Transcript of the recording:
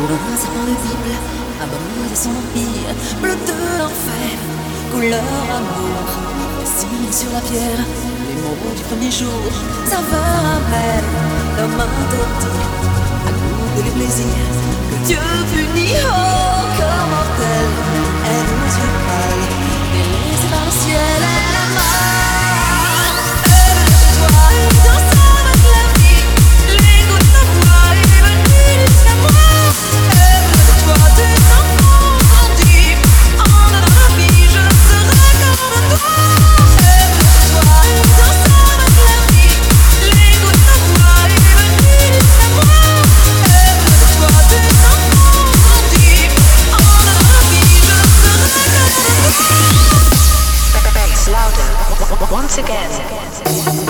un serpent de Bible, abandonné de son empire, bleu de l'enfer, couleur amour, dessine sur la pierre, les mots du premier jour, saveur amère, l'homme interdit, à goûter les plaisirs, que Dieu punit, oh, comme mortel, elle aux yeux pâles, délaissée par le ciel, elle a mal, elle de toi, et danse avec la vie, les gouttes de moi, et venues jusqu'à moi. Louder once again.